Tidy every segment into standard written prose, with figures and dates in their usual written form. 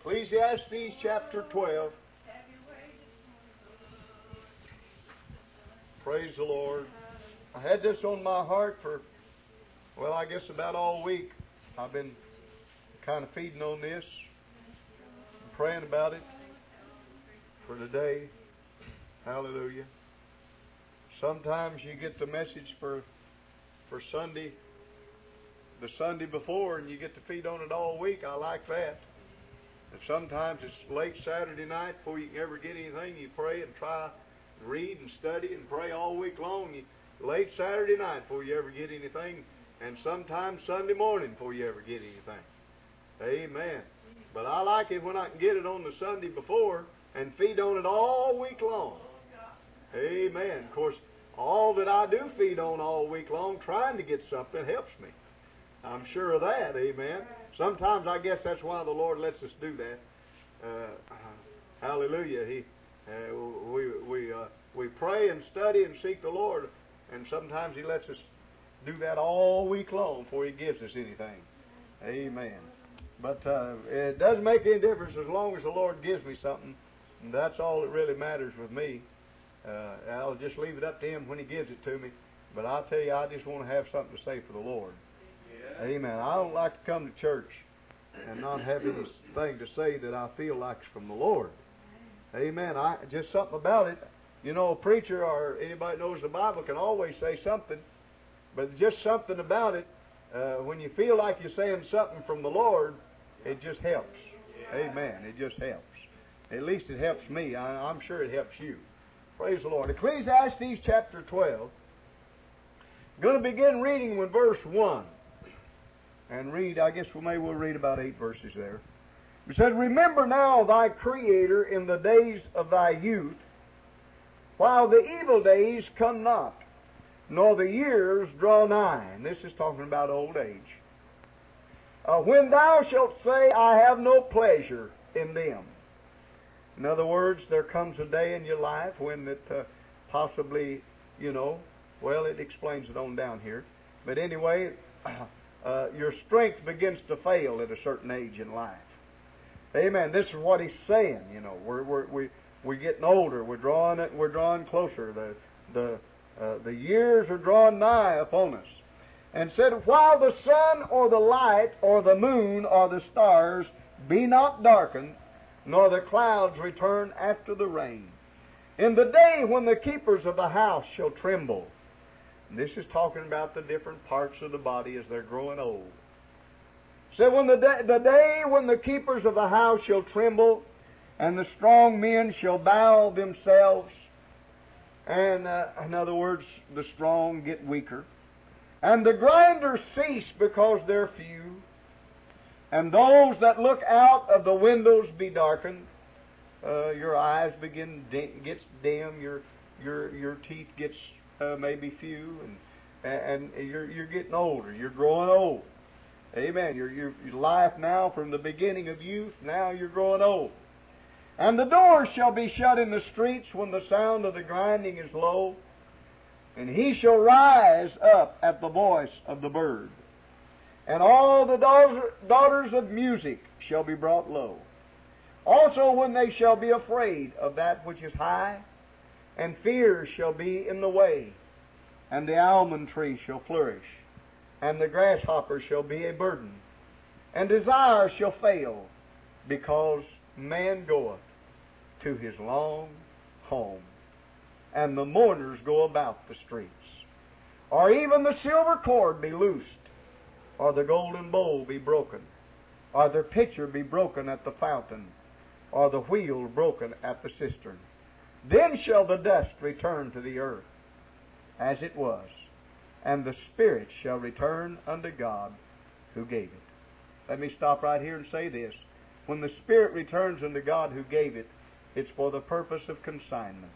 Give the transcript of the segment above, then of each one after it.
Ecclesiastes chapter 12. Praise the Lord. I had this on my heart for, well, I guess about all week. I've been kind of feeding on this, praying about it for today. Hallelujah. Sometimes you get the message for Sunday, the Sunday before, and you get to feed on it all week. I like that. And sometimes it's late Saturday night before you can ever get anything. You pray and try to read and study and pray all week long. Late Saturday night before you ever get anything. And sometimes Sunday morning before you ever get anything. Amen. But I like it when I can get it on the Sunday before and feed on it all week long. Amen. Of course, all that I do feed on all week long, trying to get something, helps me. I'm sure of that. Amen. Sometimes I guess that's why the Lord lets us do that. Hallelujah. We pray and study and seek the Lord, and sometimes He lets us do that all week long before He gives us anything. Amen. But it doesn't make any difference as long as the Lord gives me something. And that's all that really matters with me. I'll just leave it up to Him when He gives it to me. But I'll tell you, I just want to have something to say for the Lord. Amen. I don't like to come to church and not have anything to say that I feel like is from the Lord. Amen. Just something about it. You know, a preacher or anybody who knows the Bible can always say something, but just something about it, when you feel like you're saying something from the Lord, it just helps. Amen. It just helps. At least it helps me. I'm sure it helps you. Praise the Lord. Ecclesiastes chapter 12. I'm going to begin reading with verse 1. And read, I guess we'll read about 8 verses there. It said, "Remember now thy Creator in the days of thy youth, while the evil days come not, nor the years draw nigh." And this is talking about old age. "When thou shalt say, I have no pleasure in them." In other words, there comes a day in your life when it possibly, it explains it on down here. But anyway, your strength begins to fail at a certain age in life. Amen. This is what he's saying. We're getting older. We're drawing closer. The years are drawing nigh upon us. And said, "While the sun or the light or the moon or the stars be not darkened, nor the clouds return after the rain, in the day when the keepers of the house shall tremble." And this is talking about the different parts of the body as they're growing old. So when the day when the keepers of the house shall tremble, and the strong men shall bow themselves, and in other words, the strong get weaker, and the grinders cease because they're few, and those that look out of the windows be darkened, your eyes gets dim, your teeth gets maybe few, and you're getting older. You're growing old. Amen. Your life now, from the beginning of youth, now you're growing old. "And the doors shall be shut in the streets when the sound of the grinding is low, and he shall rise up at the voice of the bird. And all the daughters of music shall be brought low. Also when they shall be afraid of that which is high, and fear shall be in the way, and the almond tree shall flourish, and the grasshopper shall be a burden, and desire shall fail, because man goeth to his long home, and the mourners go about the streets. Or even the silver cord be loosed, or the golden bowl be broken, or the pitcher be broken at the fountain, or the wheel broken at the cistern. Then shall the dust return to the earth, as it was, and the spirit shall return unto God who gave it." Let me stop right here and say this. When the spirit returns unto God who gave it, it's for the purpose of consignment,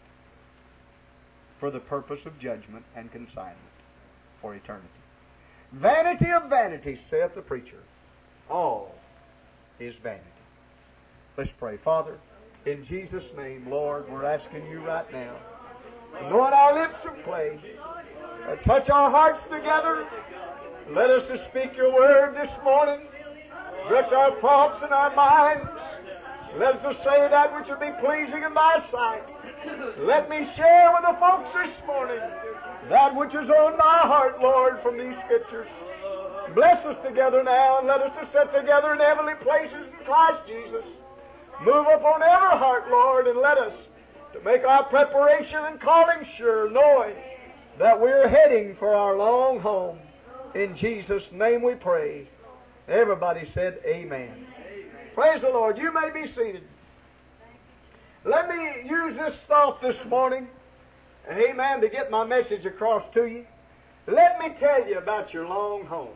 for the purpose of judgment and consignment for eternity. "Vanity of vanities, saith the preacher. All is vanity." Let's pray. Father, in Jesus' name, Lord, we're asking you right now, anoint our lips of clay, touch our hearts together. Let us to speak your word this morning. Direct our thoughts and our minds. Let us say that which will be pleasing in Thy sight. Let me share with the folks this morning that which is on my heart, Lord, from these Scriptures. Bless us together now, and let us to sit together in heavenly places in Christ Jesus. Move upon every heart, Lord, and let us to make our preparation and calling sure, knowing that we're heading for our long home. In Jesus' name we pray. Everybody said amen. Praise the Lord. You may be seated. Let me use this thought this morning, amen, to get my message across to you. Let me tell you about your long home.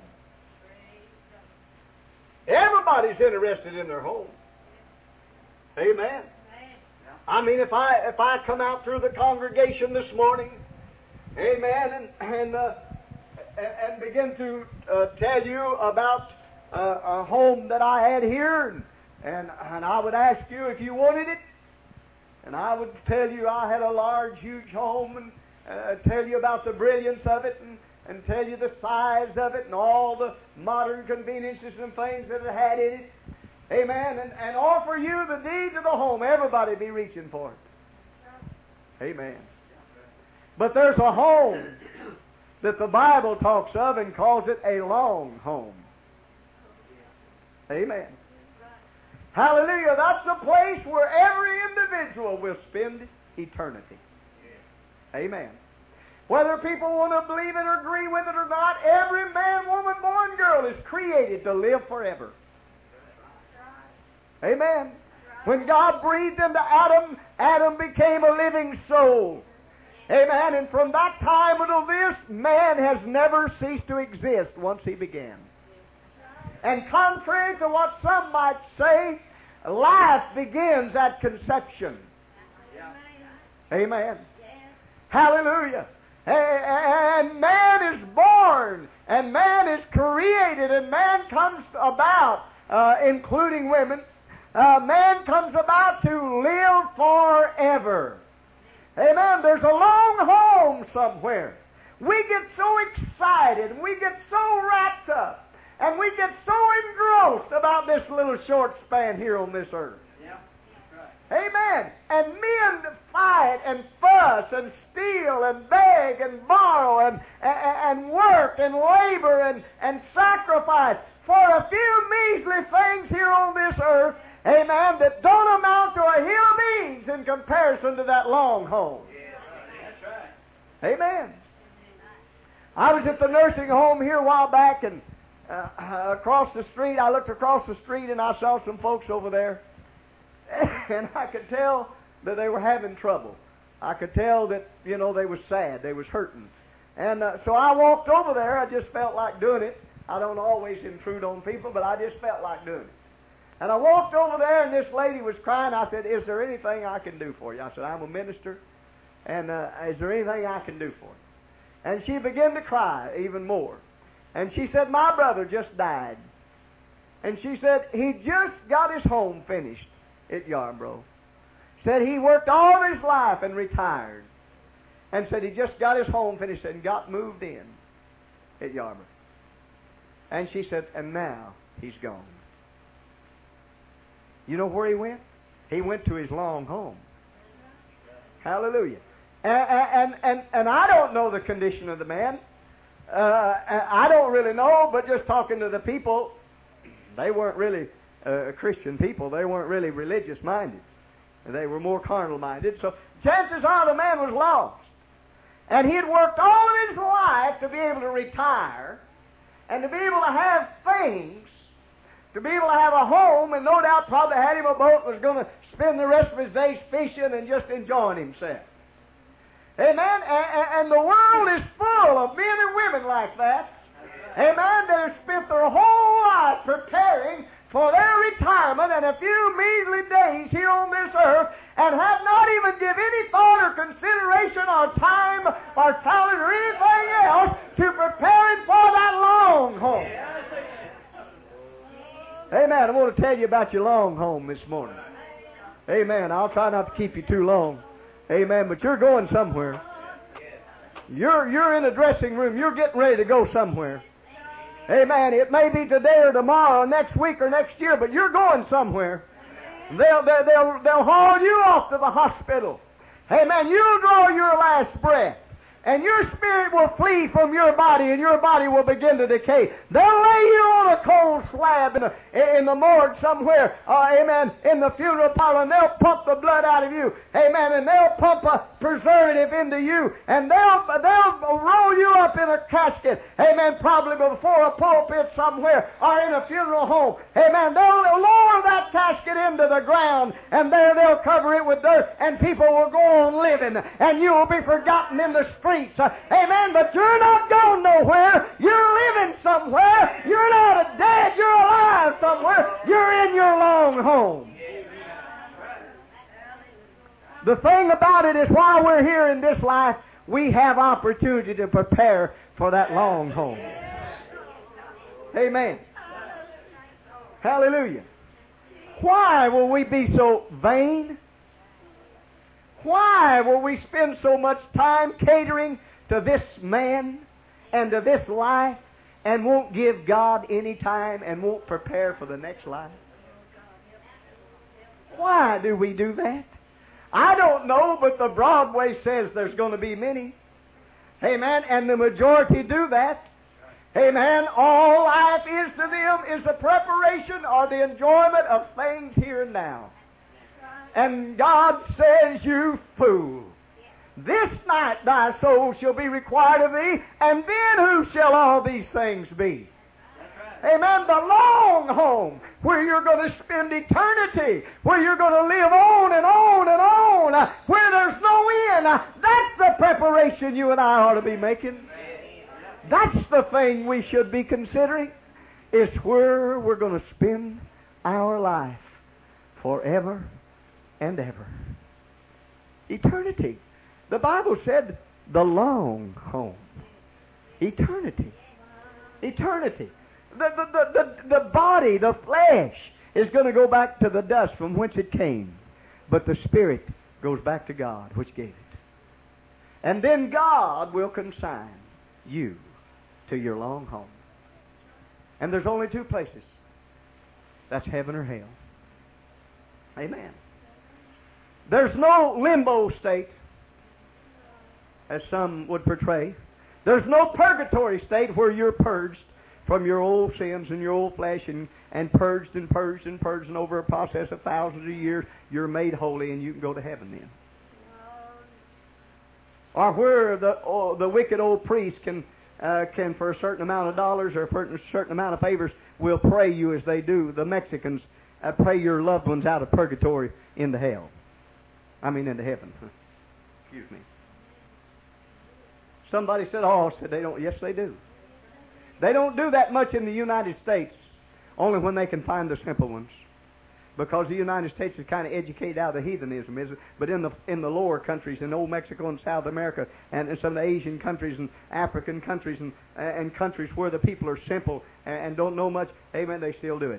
Everybody's interested in their home. Amen. I mean, if I come out through the congregation this morning, amen, and begin to tell you about a home that I had here, and I would ask you if you wanted it, and I would tell you I had a large, huge home, and tell you about the brilliance of it, and tell you the size of it, and all the modern conveniences and things that it had in it. Amen. And offer you the deed to the home. Everybody be reaching for it. Amen. But there's a home that the Bible talks of and calls it a long home. Amen. Hallelujah. That's the place where every individual will spend eternity. Amen. Whether people want to believe it or agree with it or not, every man, woman, boy, and girl is created to live forever. Amen. When God breathed into Adam, Adam became a living soul. Amen. And from that time until this, man has never ceased to exist once he began. And contrary to what some might say, life begins at conception. Amen. Hallelujah. And man is born, and man is created, and man comes about, including women, man comes about to live forever. Amen. There's a long home somewhere. We get so excited, and we get so wrapped up, and we get so engrossed about this little short span here on this earth. Yeah. Right. Amen. And men fight and fuss and steal and beg and borrow and work and labor and sacrifice for a few measly things here on this earth, amen, that don't amount to a hill of beans in comparison to that long home. Yeah, that's right. Amen. I was at the nursing home here a while back, and across the street, I looked across the street and I saw some folks over there, and I could tell that they were having trouble. I could tell that, they was sad, they was hurting. And so I walked over there. I just felt like doing it. I don't always intrude on people, but I just felt like doing it. And I walked over there, and this lady was crying. I said, "Is there anything I can do for you?" I said, "I'm a minister, and is there anything I can do for you?" And she began to cry even more. And she said, "My brother just died." And she said, "He just got his home finished at Yarborough." Said he worked all his life and retired. And said he just got his home finished and got moved in at Yarborough. And she said, "And now he's gone." You know where he went? He went to his long home. Hallelujah. And I don't know the condition of the man. I don't really know, but just talking to the people, they weren't really Christian people. They weren't really religious-minded. They were more carnal-minded. So chances are the man was lost. And he had worked all of his life to be able to retire and to be able to have things, to be able to have a home, and no doubt probably had him a boat and was going to spend the rest of his days fishing and just enjoying himself. Amen? And the world is full of men and women like that. Amen? That have spent their whole life preparing for their retirement and a few measly days here on this earth, and have not even given any thought or consideration or time or talent or anything else to preparing for that long home. Amen. I want to tell you about your long home this morning. Amen. I'll try not to keep you too long. Amen. But you're going somewhere. You're in a dressing room. You're getting ready to go somewhere. Amen. It may be today or tomorrow, or next week or next year, but you're going somewhere. They'll haul you off to the hospital. Amen. You'll draw your last breath. And your spirit will flee from your body, and your body will begin to decay. They'll lay you on a cold slab in the morgue somewhere, amen, in the funeral parlor, and they'll pump the blood out of you, amen, and they'll pump a preservative into you, and they'll roll you up in a casket, amen, probably before a pulpit somewhere, or in a funeral home, amen. They'll lower that casket into the ground, and there they'll cover it with dirt, and people will go on living, and you will be forgotten in the street. Amen. But you're not going nowhere. You're living somewhere. You're not dead. You're alive somewhere. You're in your long home. The thing about it is, while we're here in this life, we have opportunity to prepare for that long home. Amen. Hallelujah. Why will we be so vain? Why will we spend so much time catering to this man and to this life and won't give God any time and won't prepare for the next life? Why do we do that? I don't know, but the Broadway says there's going to be many. Amen. And the majority do that. Amen. All life is to them is the preparation or the enjoyment of things here and now. And God says, you fool, this night thy soul shall be required of thee, and then who shall all these things be? Amen. The long home, where you're going to spend eternity, where you're going to live on and on and on, where there's no end. That's the preparation you and I ought to be making. That's the thing we should be considering, is where we're going to spend our life forever and ever. Eternity. The Bible said the long home. Eternity. Eternity. The body, the flesh, is going to go back to the dust from whence it came. But the spirit goes back to God, which gave it. And then God will consign you to your long home. And there's only two places. That's heaven or hell. Amen. There's no limbo state, as some would portray. There's no purgatory state where you're purged from your old sins and your old flesh and purged and purged and purged, and over a process of thousands of years, you're made holy and you can go to heaven then. Or where the wicked old priest can for a certain amount of dollars or for a certain amount of favors will pray you, as they do, the Mexicans, pray your loved ones out of purgatory into hell. Into heaven. Excuse me. Somebody said, they don't. Yes, they do. They don't do that much in the United States, only when they can find the simple ones. Because the United States is kind of educated out of the heathenism, isn't it? But in the lower countries, in old Mexico and South America, and in some of the Asian countries and African countries and countries where the people are simple and don't know much, amen, they still do it.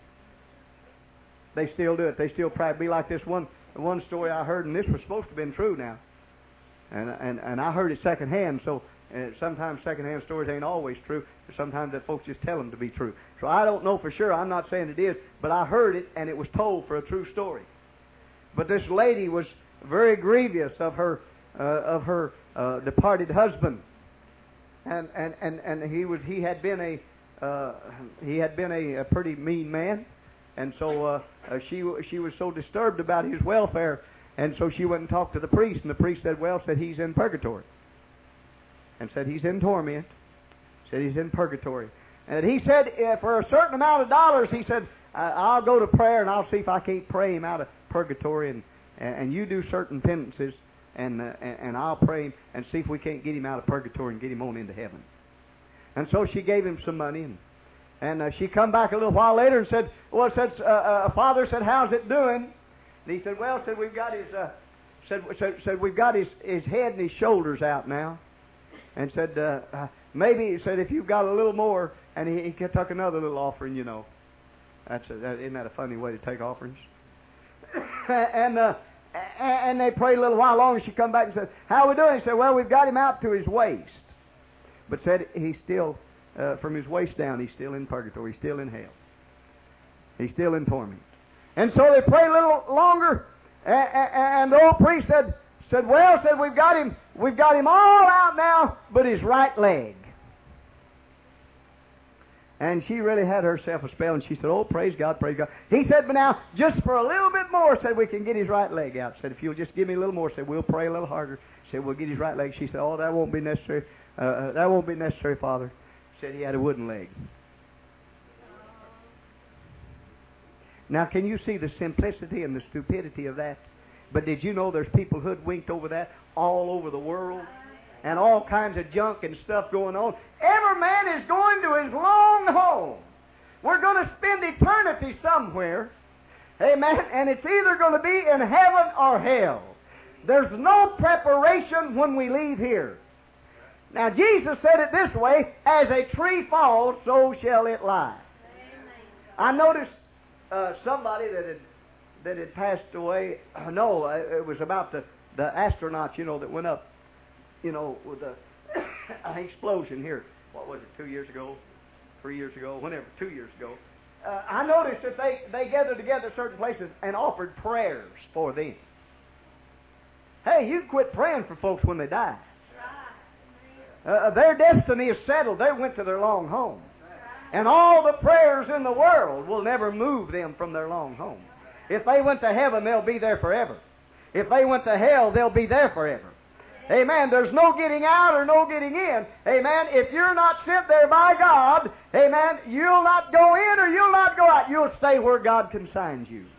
They still do it. They still probably be like this one story I heard, and this was supposed to have been true now. And I heard it secondhand, so sometimes secondhand stories ain't always true. Sometimes that folks just tell them to be true. So I don't know for sure. I'm not saying it is, but I heard it, and it was told for a true story. But this lady was very grievous of her departed husband, and he had been a pretty mean man, and so she was so disturbed about his welfare, and so she went and talked to the priest, and the priest said he's in purgatory, and said he's in torment, said he's in purgatory, and he said for a certain amount of dollars, he said I'll go to prayer and I'll see if I can't pray him out of purgatory, and you do certain penances, and I'll pray him and see if we can't get him out of purgatory and get him on into heaven. And so she gave him some money, and she come back a little while later and said, Father said, how's it doing? And he said, we've got his head and his shoulders out now. And said, maybe, he said, if you've got a little more, and he took another little offering, you know. Isn't that a funny way to take offerings? and they prayed a little while longer. She come back and said, how are we doing? He said, well, we've got him out to his waist. But said he's still, from his waist down, he's still in purgatory. He's still in hell. He's still in torment. And so they prayed a little longer, and the old priest said, we've got him all out now, but his right leg. And she really had herself a spell, and she said, oh, praise God, praise God. He said, but now, just for a little bit more, said, we can get his right leg out. Said, if you'll just give me a little more, said, we'll pray a little harder. Said, we'll get his right leg. She said, oh, that won't be necessary. That won't be necessary, Father. Said he had a wooden leg. Now, can you see the simplicity and the stupidity of that? But did you know there's people hoodwinked over that all over the world? And all kinds of junk and stuff going on. Every man is going to his long home. We're going to spend eternity somewhere. Amen. And it's either going to be in heaven or hell. There's no preparation when we leave here. Now, Jesus said it this way, as a tree falls, so shall it lie. I noticed somebody that had passed away. No, it was about the astronauts, that went up, with an explosion here. What was it, 2 years ago? 3 years ago? Whenever, 2 years ago. I noticed that they gathered together certain places and offered prayers for them. Hey, you quit praying for folks when they die. Their destiny is settled. They went to their long home. And all the prayers in the world will never move them from their long home. If they went to heaven, they'll be there forever. If they went to hell, they'll be there forever. Amen. There's no getting out or no getting in. Amen. If you're not sent there by God, amen, you'll not go in or you'll not go out. You'll stay where God consigns you.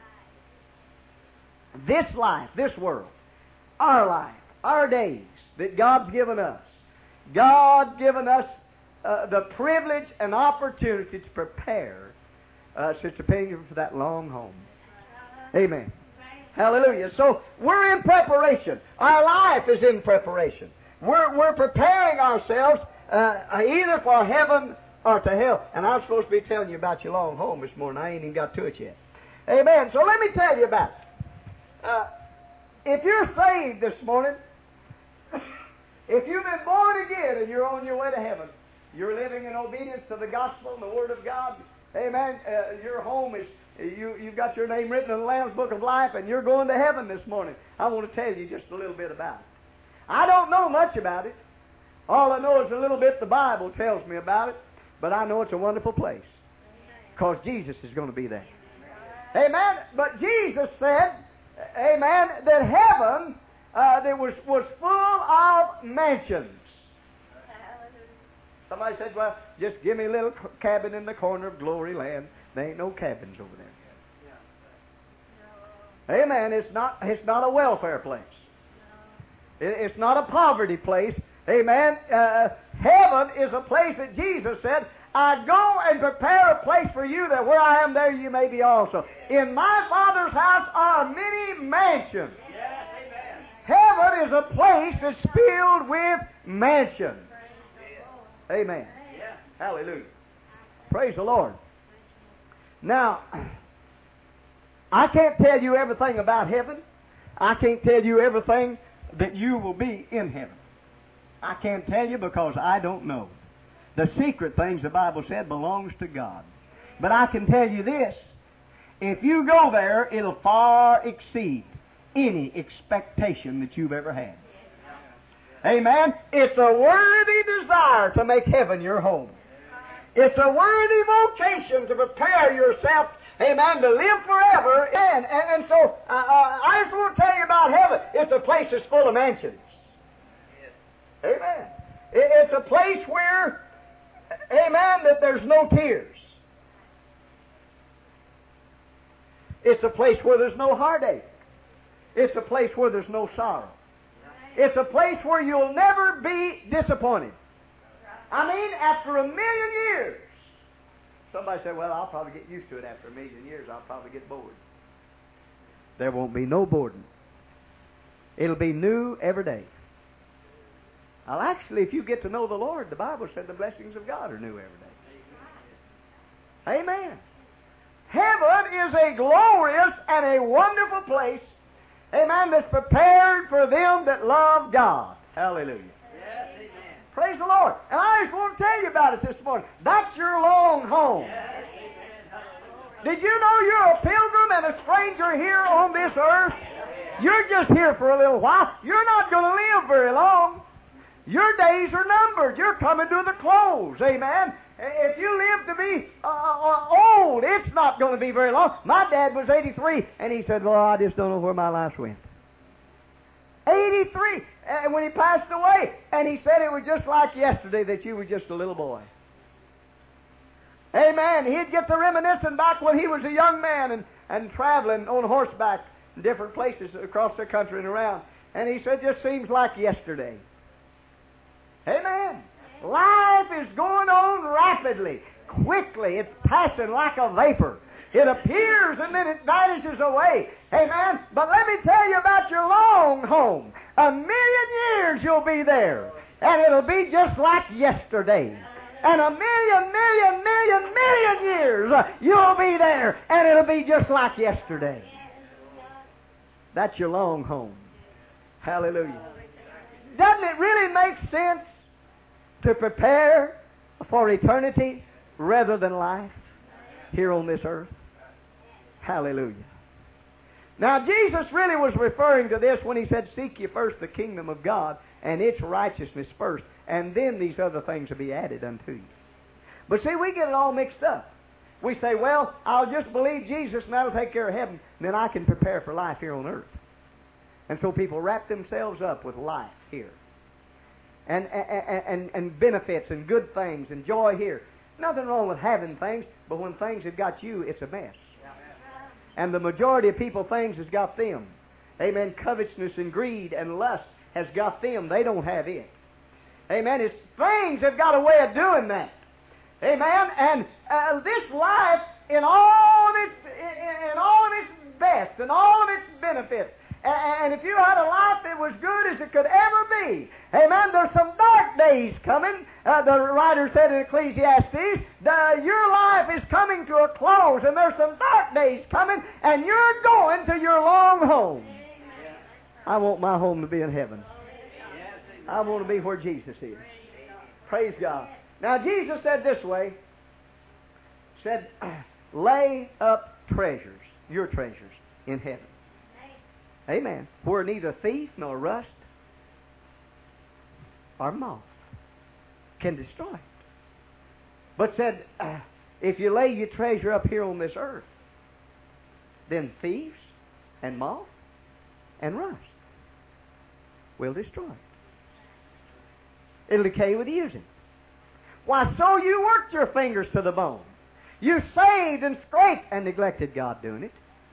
This life, this world, our life, our days that God's given us, God's given us the privilege and opportunity to prepare Sister Pingham for that long home. Amen. Hallelujah. So we're in preparation. Our life is in preparation. We're preparing ourselves either for heaven or to hell. And I'm supposed to be telling you about your long home this morning. I ain't even got to it yet. Amen. So let me tell you about it. If you're saved this morning, if you've been born again and you're on your way to heaven, you're living in obedience to the gospel and the Word of God, amen, your home is, you've got your name written in the Lamb's Book of Life, and you're going to heaven this morning. I want to tell you just a little bit about it. I don't know much about it. All I know is a little bit the Bible tells me about it, but I know it's a wonderful place because Jesus is going to be there. Amen. But Jesus said, amen, that heaven that was full of mansions. Somebody said, well, just give me a little cabin in the corner of Glory Land. There ain't no cabins over there. Amen. It's not a welfare place. It's not a poverty place. Amen. Heaven is a place that Jesus said, I go and prepare a place for you that where I am, there you may be also. In my Father's house are many mansions. Heaven is a place that's filled with mansions. Amen. Hallelujah. Praise the Lord. Now, I can't tell you everything about heaven. I can't tell you everything that you will be in heaven. I can't tell you because I don't know. The secret things, the Bible said, belongs to God. But I can tell you this. If you go there, it'll far exceed any expectation that you've ever had. Amen. It's a worthy desire to make heaven your home. It's a worthy vocation to prepare yourself, amen, to live forever. And so I just want to tell you about heaven. It's a place that's full of mansions. Amen. It's a place where, amen, that there's no tears. It's a place where there's no heartache. It's a place where there's no sorrow. It's a place where you'll never be disappointed. I mean, after 1,000,000 years. Somebody said, well, I'll probably get used to it after 1,000,000 years. I'll probably get bored. There won't be no boredom. It'll be new every day. Well, actually, if you get to know the Lord, the Bible said the blessings of God are new every day. Amen. Heaven is a glorious and a wonderful place, amen, that's prepared for them that love God. Hallelujah. Yes, amen. Praise the Lord. And I just want to tell you about it this morning. That's your long home. Yes, Did you know you're a pilgrim and a stranger here on this earth? You're just here for a little while. You're not going to live very long. Your days are numbered. You're coming to the close. Amen. If you live to be old, it's not going to be very long. My dad was 83, and he said, well, I just don't know where my life went. 83, and when he passed away, and he said it was just like yesterday that you were just a little boy. Amen. He'd get the reminiscing back when he was a young man and traveling on horseback in different places across the country and around. And he said, just seems like yesterday. Amen. Life is going on rapidly, quickly. It's passing like a vapor. It appears and then it vanishes away. Amen. But let me tell you about your long home. 1,000,000 years you'll be there. And it'll be just like yesterday. And 1,000,000 years you'll be there. And it'll be just like yesterday. That's your long home. Hallelujah. Doesn't it really make sense to prepare for eternity rather than life here on this earth? Hallelujah. Now, Jesus really was referring to this when He said, seek ye first the kingdom of God and its righteousness first, and then these other things will be added unto you. But see, we get it all mixed up. We say, well, I'll just believe Jesus and that'll take care of heaven, and then I can prepare for life here on earth. And so people wrap themselves up with life here. And benefits and good things and joy here. Nothing wrong with having things, but when things have got you, it's a mess. And the majority of people, things has got them. Amen. Covetousness and greed and lust has got them. They don't have it. Amen. It's things have got a way of doing that. Amen. And this life, in all of its best and all of its benefits, and if you had a life that was good as it could ever be, amen, there's some dark days coming. The writer said in Ecclesiastes, your life is coming to a close, and there's some dark days coming, and you're going to your long home. I want my home to be in heaven. I want to be where Jesus is. Praise God. Now, Jesus said this way, said, lay up treasures, your treasures, in heaven. Amen. Where neither thief nor rust or moth can destroy it. But said, if you lay your treasure up here on this earth, then thieves and moth and rust will destroy it. It'll decay with using. Why, so you worked your fingers to the bone. You saved and scraped and neglected God doing it.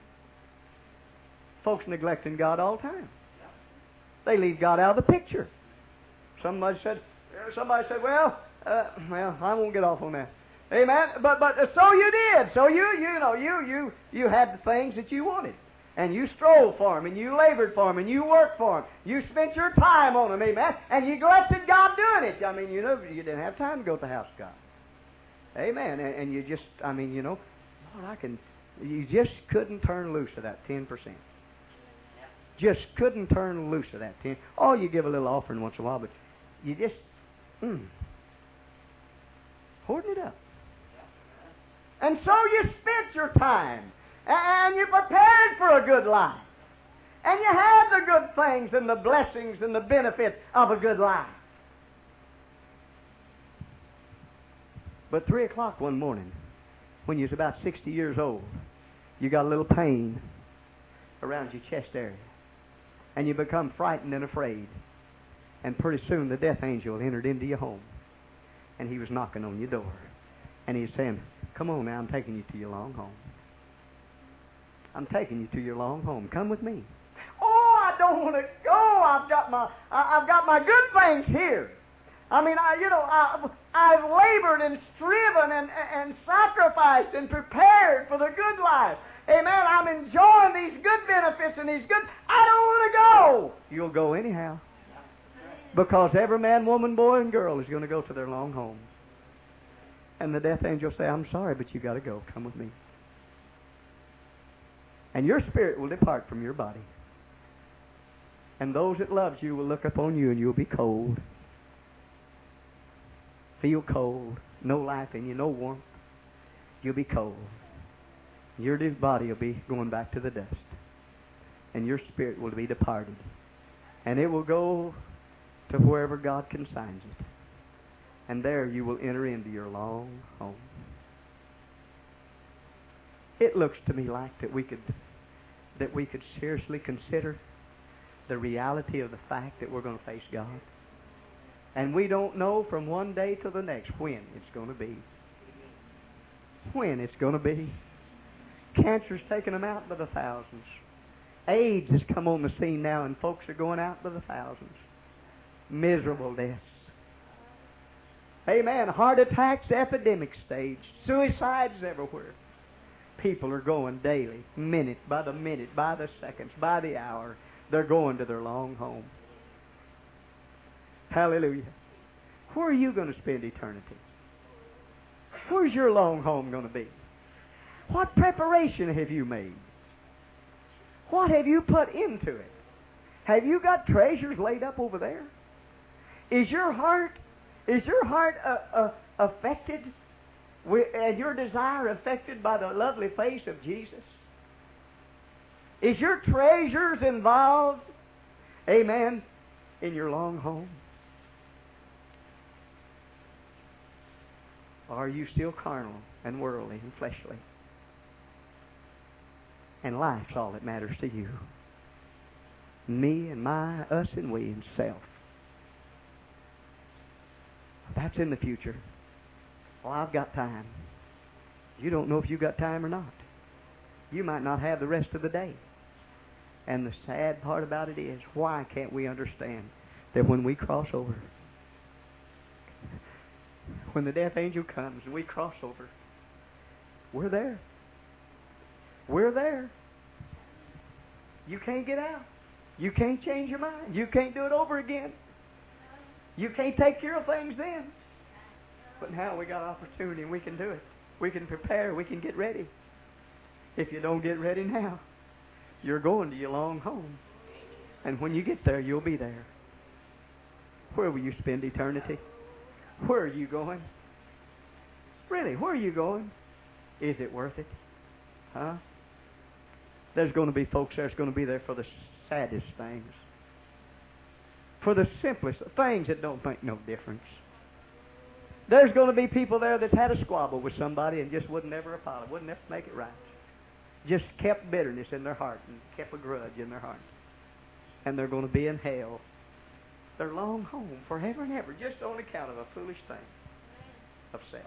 Folks neglecting God all the time. They leave God out of the picture. Somebody said, well, I won't get off on that. Amen. But so you did. So you had the things that you wanted, and you strove for them, and you labored for them, and you worked for them. You spent your time on them. Amen. And you neglected God doing it. I mean, you didn't have time to go to the house of God. Amen. And you just, Lord, you just couldn't turn loose of that 10%. Just couldn't turn loose of that 10. Oh, you give a little offering once in a while, but you just hoarding it up. And so you spent your time, and you prepared for a good life, and you had the good things and the blessings and the benefits of a good life. But 3 o'clock one morning, when you was about 60 years old, you got a little pain around your chest area. And you become frightened and afraid. And pretty soon the death angel entered into your home. And he was knocking on your door. And he's saying, come on now, I'm taking you to your long home. I'm taking you to your long home. Come with me. Oh, I don't want to go. I've got my good things here. I've labored and striven and sacrificed and prepared for the good life. Amen. I'm enjoying these good benefits and these good. I don't want to go. You'll go anyhow. Because every man, woman, boy, and girl is going to go to their long home. And the death angel will say, I'm sorry, but you got to go. Come with me. And your spirit will depart from your body. And those that loves you will look upon you and you'll be cold. Feel cold. No life in you, no warmth. You'll be cold. Your body will be going back to the dust. And your spirit will be departed. And it will go to wherever God consigns it. And there you will enter into your long home. It looks to me like that we could seriously consider the reality of the fact that we're going to face God. And we don't know from one day to the next when it's going to be. When it's going to be. Cancer's taking them out by the thousands. AIDS has come on the scene now, and folks are going out by the thousands. Miserable deaths. Amen. Heart attacks, epidemic stage. Suicides everywhere. People are going daily, minute, by the seconds, by the hour. They're going to their long home. Hallelujah. Where are you going to spend eternity? Where's your long home going to be? What preparation have you made? What have you put into it? Have you got treasures laid up over there? Is your heart affected, and your desire affected by the lovely face of Jesus? Is your treasures involved, amen, in your long home? Or are you still carnal and worldly and fleshly? And life's all that matters to you. Me and my, us and we, and self. That's in the future. Well, I've got time. You don't know if you've got time or not. You might not have the rest of the day. And the sad part about it is, why can't we understand that when we cross over, when the death angel comes and we cross over, we're there. We're there. You can't get out. You can't change your mind. You can't do it over again. You can't take care of things then. But now we got opportunity and we can do it. We can prepare. We can get ready. If you don't get ready now, you're going to your long home. And when you get there, you'll be there. Where will you spend eternity? Where are you going? Really, where are you going? Is it worth it? Huh? There's going to be folks that's going to be there for the saddest things. For the simplest things that don't make no difference. There's going to be people there that's had a squabble with somebody and just would never apologize, wouldn't ever make it right. Just kept bitterness in their heart and kept a grudge in their heart. And they're going to be in hell. Their long home forever and ever, just on account of a foolish thing of self.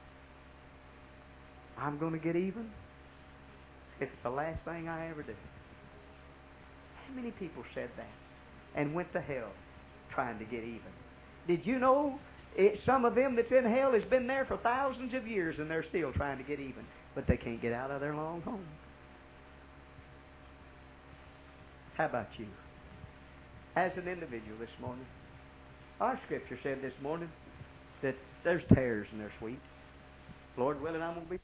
I'm going to get even. It's the last thing I ever do. How many people said that and went to hell trying to get even? Did you know some of them that's in hell has been there for thousands of years and they're still trying to get even, but they can't get out of their long home? How about you? As an individual this morning, our scripture said this morning that there's tares and they're sweet. Lord willing, I'm going to be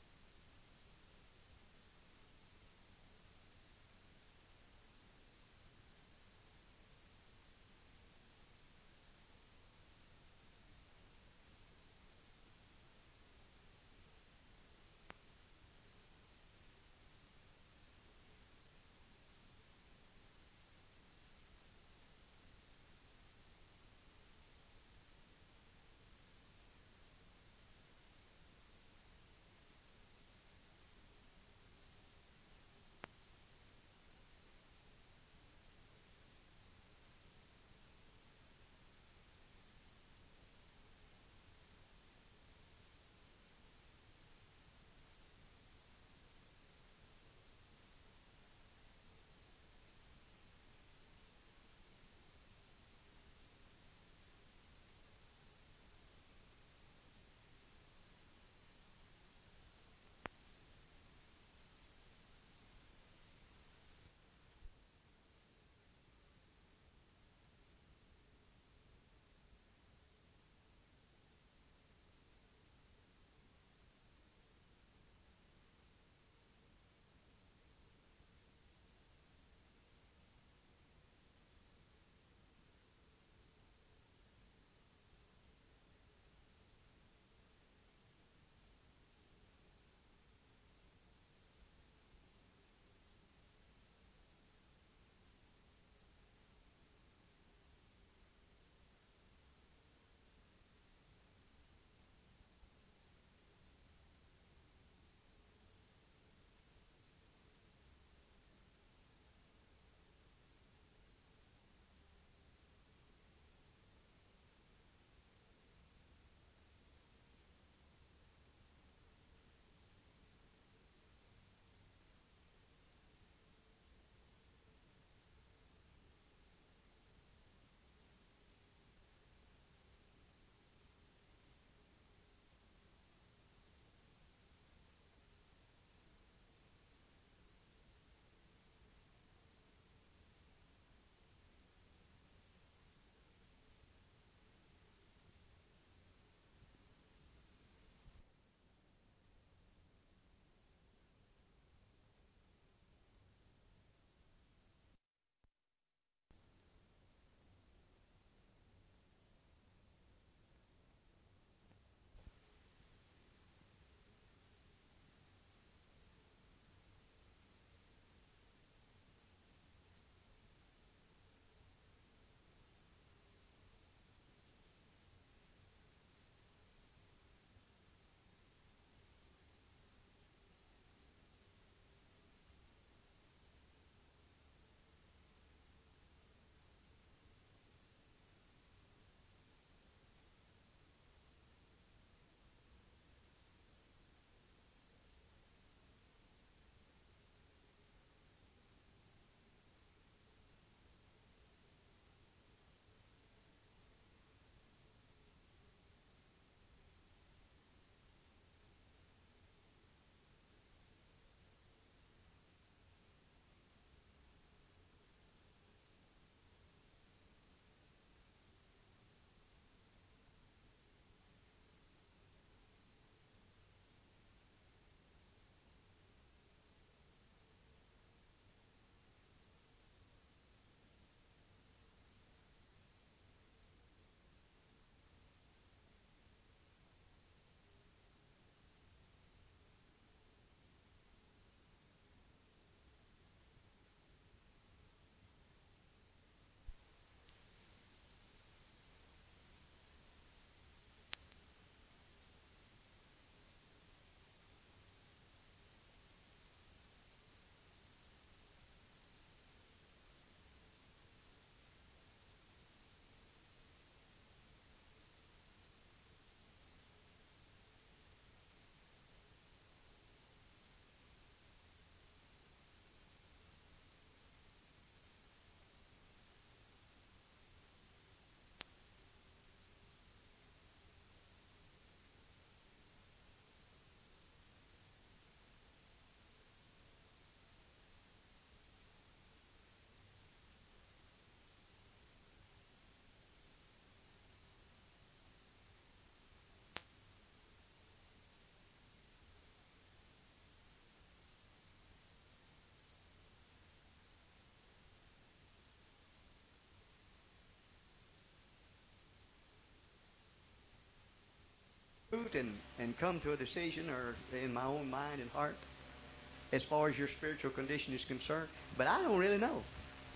and come to a decision or in my own mind and heart as far as your spiritual condition is concerned. But I don't really know.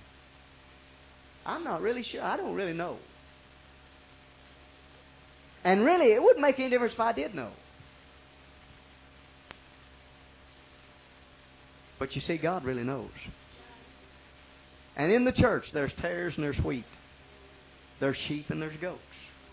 I'm not really sure. I don't really know. And really, it wouldn't make any difference if I did know. But you see, God really knows. And in the church, there's tares and there's wheat. There's sheep and there's goats.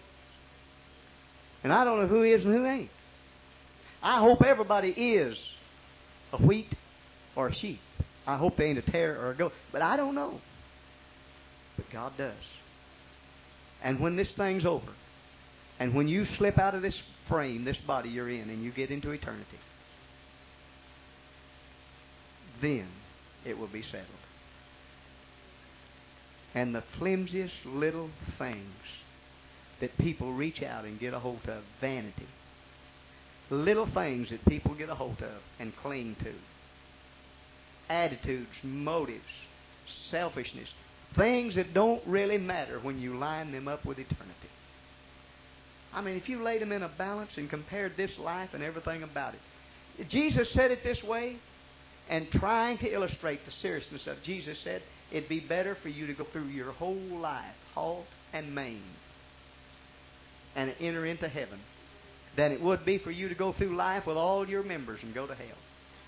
And I don't know who is and who ain't. I hope everybody is a wheat or a sheep. I hope they ain't a tare or a goat. But I don't know. But God does. And when this thing's over, and when you slip out of this frame, this body you're in, and you get into eternity, then it will be settled. And the flimsiest little things that people reach out and get a hold of, vanity. Little things that people get a hold of and cling to. Attitudes, motives, selfishness. Things that don't really matter when you line them up with eternity. I mean, if you laid them in a balance and compared this life and everything about it. Jesus said it this way, and trying to illustrate the seriousness of it, Jesus said, it'd be better for you to go through your whole life, halt and maimed, and enter into heaven, than it would be for you to go through life with all your members and go to hell.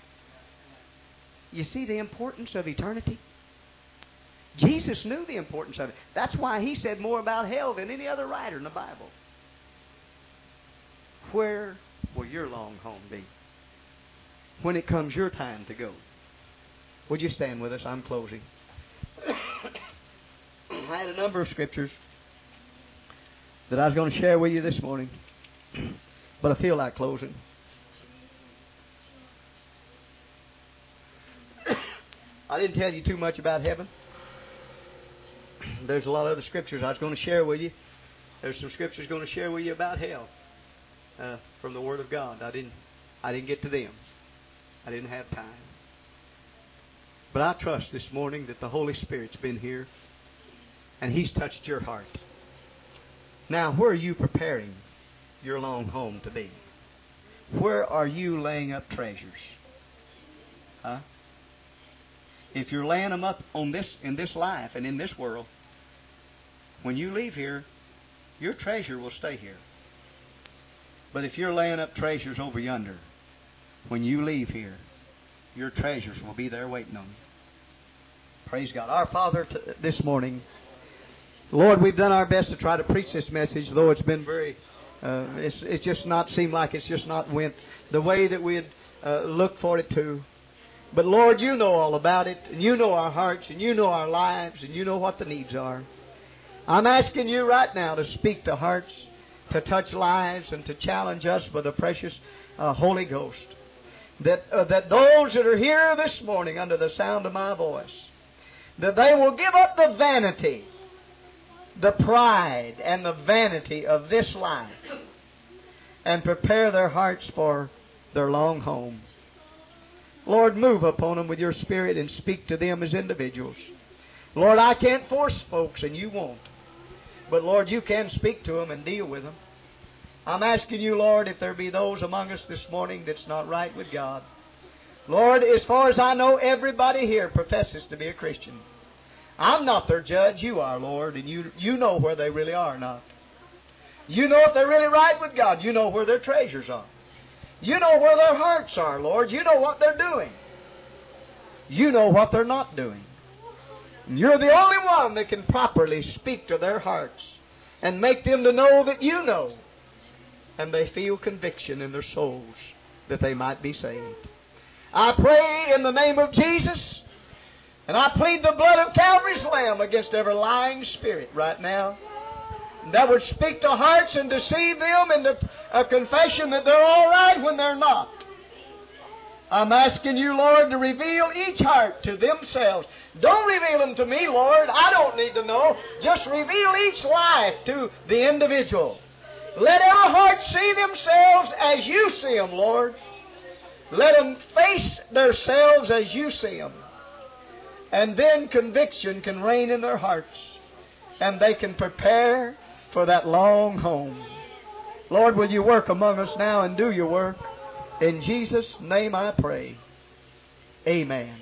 You see the importance of eternity? Jesus knew the importance of it. That's why He said more about hell than any other writer in the Bible. Where will your long home be when it comes your time to go? Would you stand with us? I'm closing. I had a number of scriptures that I was going to share with you this morning, but I feel like closing. I didn't tell you too much about heaven. There's a lot of other scriptures I was going to share with you. There's some scriptures going to share with you about hell from the Word of God. I didn't get to them. I didn't have time. But I trust this morning that the Holy Spirit's been here and He's touched your heart. Now, where are you preparing your long home to be? Where are you laying up treasures? Huh? If you're laying them up on this, in this life and in this world, when you leave here, your treasure will stay here. But if you're laying up treasures over yonder, when you leave here, your treasures will be there waiting on you. Praise God. Our Father, this morning, Lord, we've done our best to try to preach this message, though it's been very, it's just not seemed like it's just not went the way that we had looked for it to. But Lord, You know all about it, and You know our hearts, and You know our lives, and You know what the needs are. I'm asking You right now to speak to hearts, to touch lives, and to challenge us by the precious Holy Ghost. That those that are here this morning under the sound of my voice, that they will give up the vanity, the pride, and the vanity of this life, and prepare their hearts for their long home. Lord, move upon them with Your Spirit and speak to them as individuals. Lord, I can't force folks, and You won't. But Lord, You can speak to them and deal with them. I'm asking You, Lord, if there be those among us this morning that's not right with God. Lord, as far as I know, everybody here professes to be a Christian. I'm not their judge. You are, Lord, and you know where they really are or not. You know if they're really right with God. You know where their treasures are. You know where their hearts are, Lord. You know what they're doing. You know what they're not doing. And You're the only one that can properly speak to their hearts and make them to know that You know. And they feel conviction in their souls that they might be saved. I pray in the name of Jesus, and I plead the blood of Calvary's Lamb against every lying spirit right now that would speak to hearts and deceive them into a confession that they're all right when they're not. I'm asking You, Lord, to reveal each heart to themselves. Don't reveal them to me, Lord. I don't need to know. Just reveal each life to the individual. Let every heart see themselves as You see them, Lord. Let them face themselves as You see them. And then conviction can reign in their hearts. And they can prepare for that long home. Lord, will you work among us now and do your work? In Jesus' name I pray. Amen.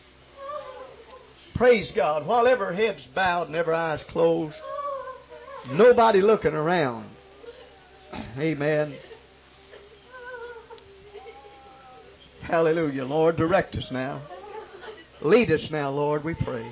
Praise God. While every head's bowed and every eye's closed, nobody looking around. Amen. Hallelujah. Lord, direct us now. Lead us now, Lord, we pray.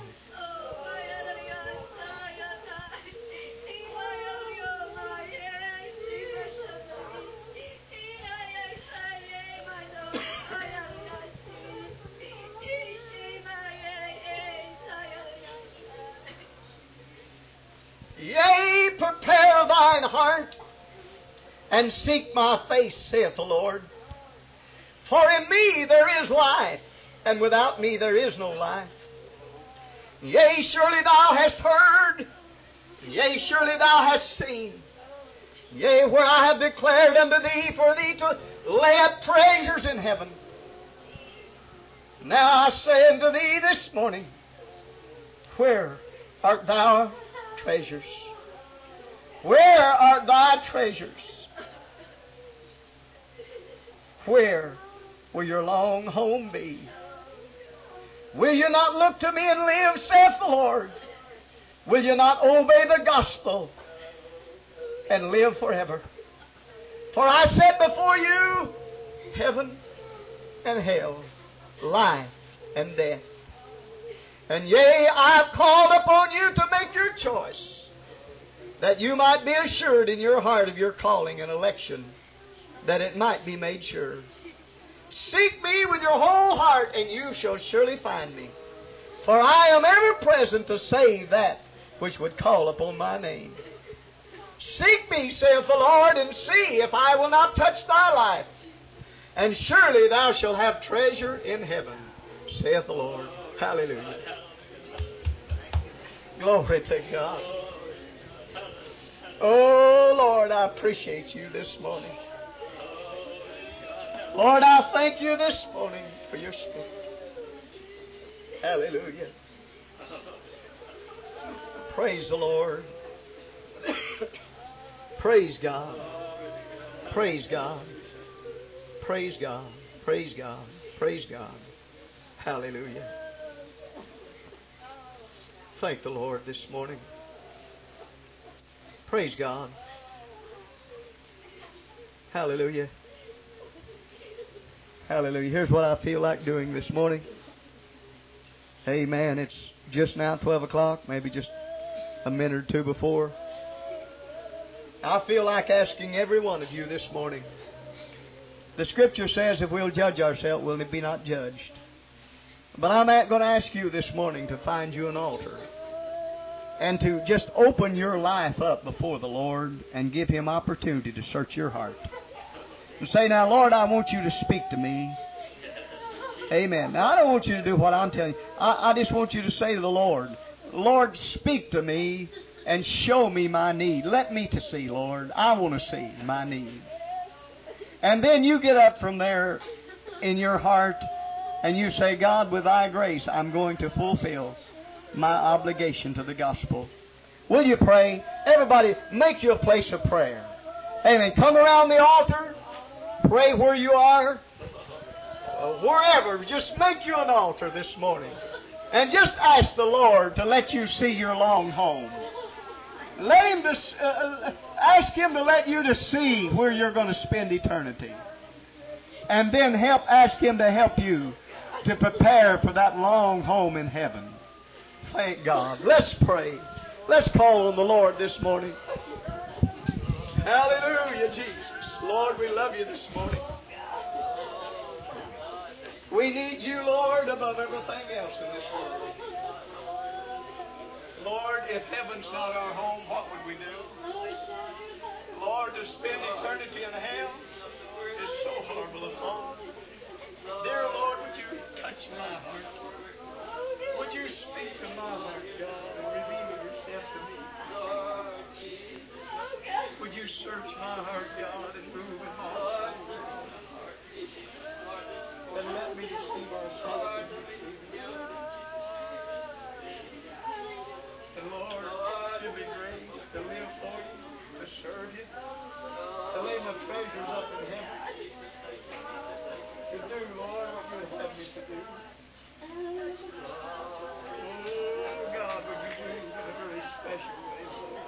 Yea, prepare thine heart, and seek my face, saith the Lord. For in me there is life, and without me there is no life. Yea, surely thou hast heard, yea, surely thou hast seen. Yea, where I have declared unto thee for thee to lay up treasures in heaven. Now I say unto thee this morning, where art thou treasures? Where are thy treasures? Where will your long home be? Will you not look to me and live, saith the Lord? Will you not obey the gospel and live forever? For I set before you heaven and hell, life and death. And yea, I have called upon you to make your choice, that you might be assured in your heart of your calling and election, that it might be made sure. Seek me with your whole heart, and you shall surely find me. For I am ever present to save that which would call upon my name. Seek me, saith the Lord, and see if I will not touch thy life. And surely thou shalt have treasure in heaven, saith the Lord. Hallelujah. Glory to God. Oh, Lord, I appreciate you this morning. Lord, I thank you this morning for your Spirit. Hallelujah. Praise the Lord. Praise God. Praise God. Praise God. Praise God. Praise God. Hallelujah. Thank the Lord this morning. Praise God. Hallelujah. Hallelujah. Here's what I feel like doing this morning. Amen. It's just now 12 o'clock, maybe just a minute or two before. I feel like asking every one of you this morning. The Scripture says if we'll judge ourselves, we'll be not judged. But I'm going to ask you this morning to find you an altar and to just open your life up before the Lord and give Him opportunity to search your heart. And say, now, Lord, I want you to speak to me. Amen. Now, I don't want you to do what I'm telling you. I just want you to say to the Lord, Lord, speak to me and show me my need. Let me to see, Lord. I want to see my need. And then you get up from there in your heart and you say, God, with thy grace, I'm going to fulfill my obligation to the gospel. Will you pray? Everybody, make you a place of prayer. Amen. Come around the altar. Pray where you are. Wherever. Just make you an altar this morning. And just ask the Lord to let you see your long home. Let Him ask Him to let you to see where you're going to spend eternity. And then ask Him to help you to prepare for that long home in heaven. Thank God. Let's pray. Let's call on the Lord this morning. Hallelujah, Jesus. Lord, we love you this morning. We need you, Lord, above everything else in this world. Lord, if heaven's not our home, what would we do? Lord, to spend eternity in hell is so horrible a thought. Dear Lord, would you touch my heart? Would you speak to my heart, God, and reveal yourself to me? Would you search my heart, God, and move in my heart? And let me deceive ourselves. And Lord, give me grace to live for you, to serve you, to lay my treasures up in heaven, to do, Lord, what you would have me to do. Oh, God, would you do it in a very special way, Lord?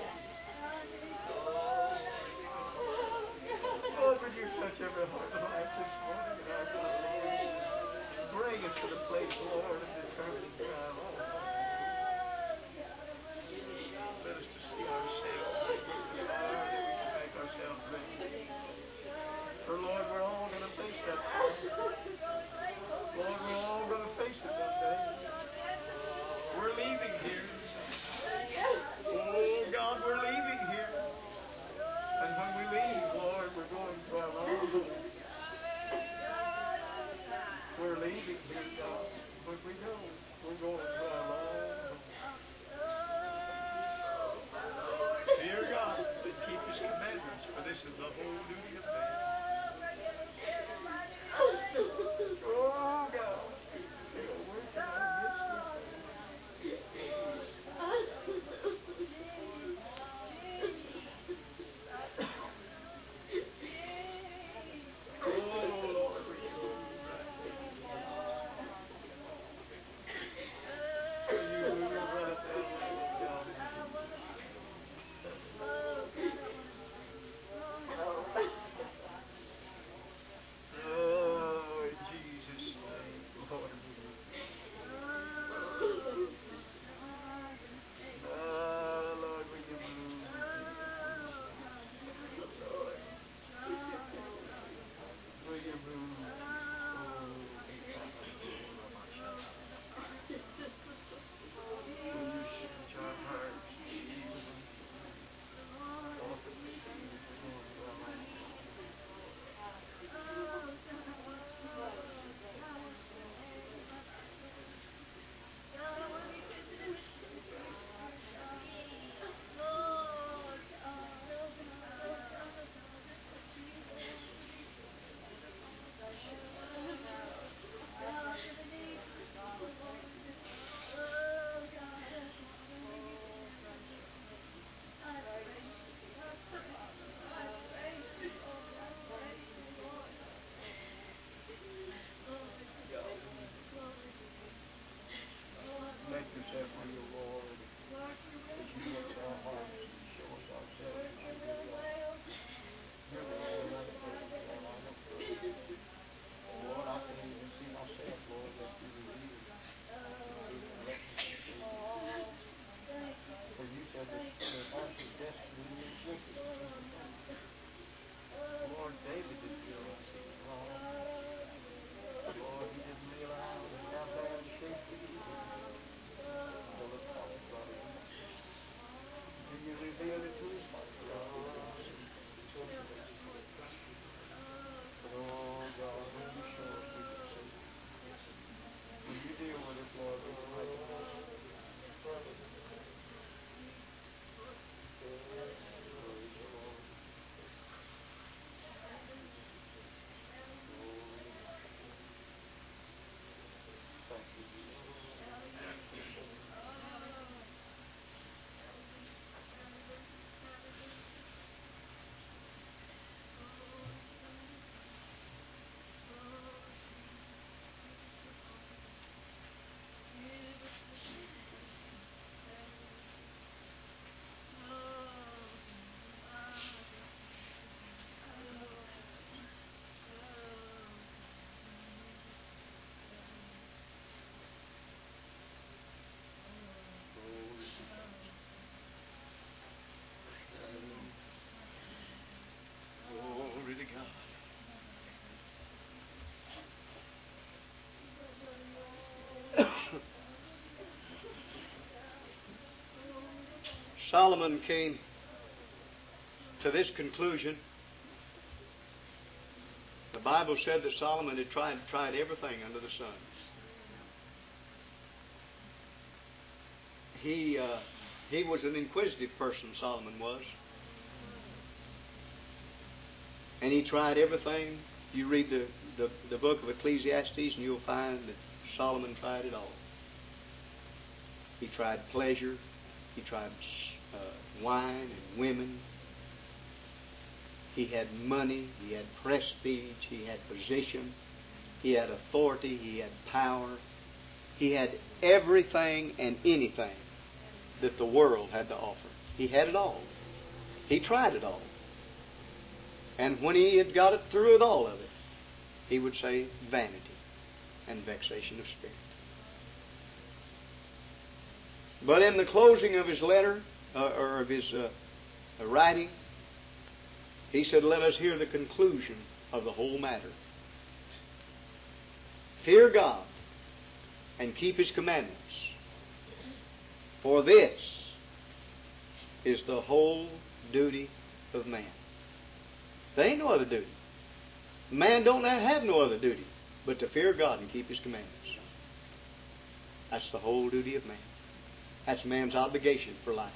Lord, would you touch every heart and life this morning in our God? Bring us to the place, Lord, of determining time. Let us to see ourselves, that we can make ourselves ready. For, Lord, we're all going to face that time. Lord, we're all going to face it one day. We're leaving here. Oh, God, we're leaving here. And when we leave, Lord, we're going to our own home. We're leaving here, God. When we go, we're going to our own home. Dear God, that keep His commandments, for this is the whole duty of man. Oh, God. Where can I miss oh, Lord, will you move right? Will you move right there, God? Oh, in Jesus' name, Lord. Lord, will you move? Will you move? Will you search our hearts? Make yourself real, Lord, as you look at our hearts and show us ourselves. You're the Lord of the praise, Lord. I look for you. Lord, I can't even see myself, Lord, that you reveal it. For you said that us is destiny is wicked. Lord, David didn't realize he was wrong. Lord, he didn't realize he was out there in the street with you. Until the prophet brought him. And you revealed it to his heart, God. But oh, God, when you show us, we can see. When you deal with us, Lord, we can recognize it. Praise the Lord. Thank you, Jesus. Glory to God. Solomon came to this conclusion. The Bible said that Solomon had tried everything under the sun. He was an inquisitive person, Solomon was. And he tried everything. You read the book of Ecclesiastes and you'll find that Solomon tried it all. He tried pleasure. He tried wine and women. He had money. He had prestige. He had position. He had authority. He had power. He had everything and anything that the world had to offer. He had it all. He tried it all. And when he had got it through with all of it, he would say, vanity and vexation of spirit. But in the closing of his letter, or of his writing, he said, let us hear the conclusion of the whole matter. Fear God and keep His commandments, for this is the whole duty of man. There ain't no other duty. Man don't have no other duty but to fear God and keep His commandments. That's the whole duty of man. That's man's obligation for life.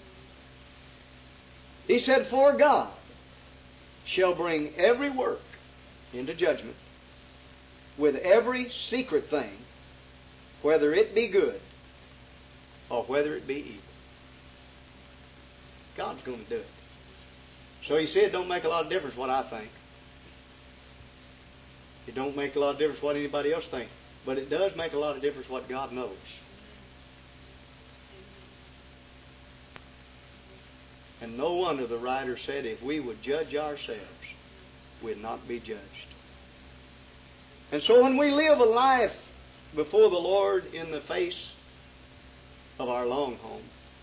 He said, for God shall bring every work into judgment with every secret thing, whether it be good or whether it be evil. God's going to do it. So he said it don't make a lot of difference what I think. It don't make a lot of difference what anybody else thinks. But it does make a lot of difference what God knows. And no wonder the writer said if we would judge ourselves, we'd not be judged. And so when we live a life before the Lord in the face of our long home,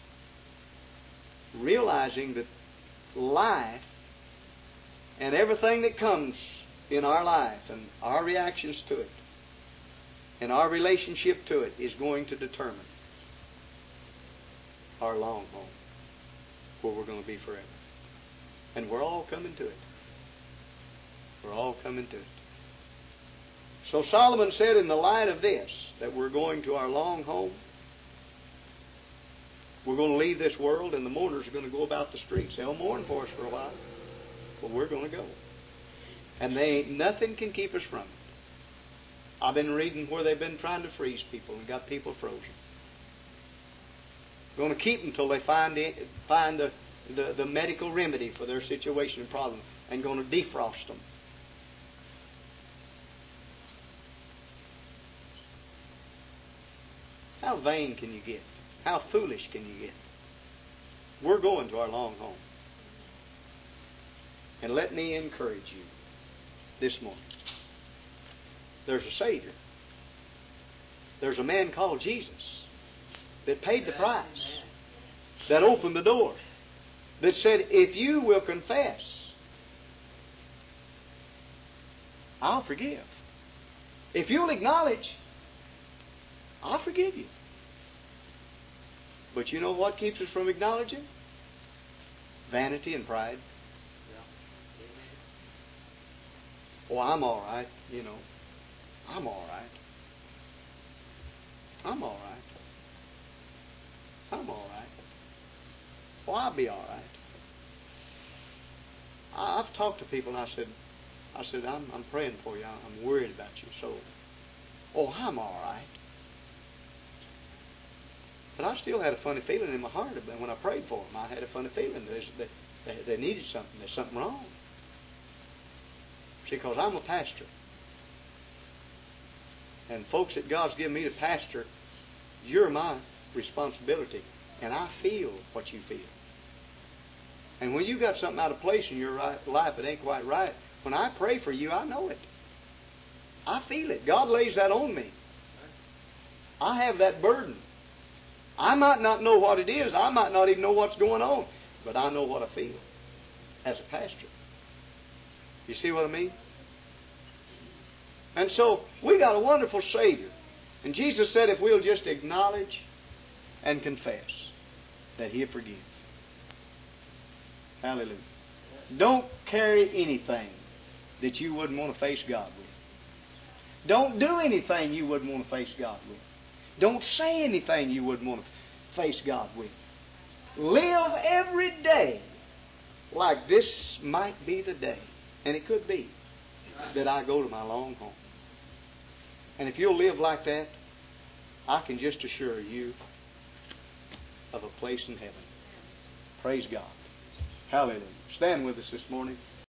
realizing that life and everything that comes in our life and our reactions to it and our relationship to it is going to determine our long home, where we're going to be forever. And we're all coming to it. We're all coming to it. So Solomon said in the light of this, that we're going to our long home. We're going to leave this world, and the mourners are going to go about the streets. They'll mourn for us for a while, but we're going to go. And nothing can keep us from it. I've been reading where they've been trying to freeze people and got people frozen. Going to keep them until they find the medical remedy for their situation and problem, and going to defrost them. How vain can you get? How foolish can you get? We're going to our long home. And let me encourage you this morning. There's a Savior. There's a man called Jesus that paid the price, that opened the door, that said, if you will confess, I'll forgive. If you'll acknowledge, I'll forgive you. But you know what keeps us from acknowledging? Vanity and pride. Oh, I'm all right, you know. I'm all right. I'm all right. I'm all right. Oh, I'll be all right. I've talked to people and I said, I'm praying for you. I'm worried about your soul. Oh, I'm all right. But I still had a funny feeling in my heart when I prayed for them. I had a funny feeling that they needed something. There's something wrong. See, because I'm a pastor. And folks that God's given me to pastor, you're my responsibility. And I feel what you feel. And when you got something out of place in your life that ain't quite right, when I pray for you, I know it. I feel it. God lays that on me. I have that burden. I might not know what it is. I might not even know what's going on. But I know what I feel as a pastor. You see what I mean? And so, we got a wonderful Savior. And Jesus said if we'll just acknowledge and confess that He'll forgive. Hallelujah. Don't carry anything that you wouldn't want to face God with. Don't do anything you wouldn't want to face God with. Don't say anything you wouldn't want to face God with. Live every day like this might be the day, and it could be, that I go to my long home. And if you'll live like that, I can just assure you of a place in heaven. Praise God. Hallelujah. Stand with us this morning.